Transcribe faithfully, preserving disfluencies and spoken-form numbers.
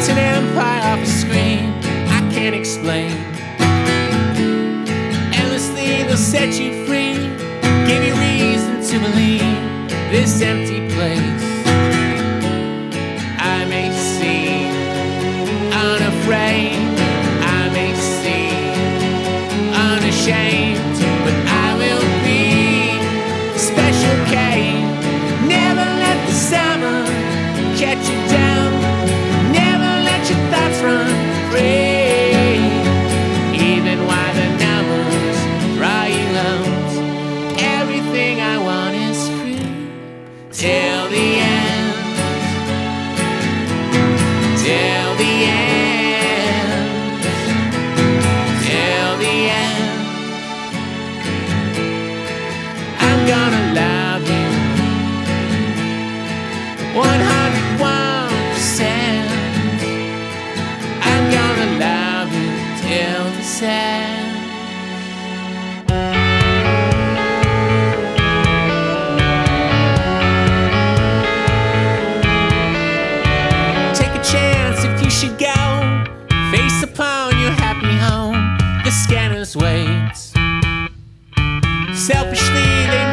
built an empire off a screen I can't explain. Endlessly they'll set you free, give you reason to believe this empty place. I may seem unafraid, I may seem unashamed, but I will be Special K. Never let the summer catch you down, never let your thoughts run free, even while the numbers draw you out. Everything I want is free till the end, till the end, till the end. I'm gonna love you one hundred one percent. I'm gonna love you till the end. Take a chance if you should go, face upon your happy home. The scanners wait. Selfishly they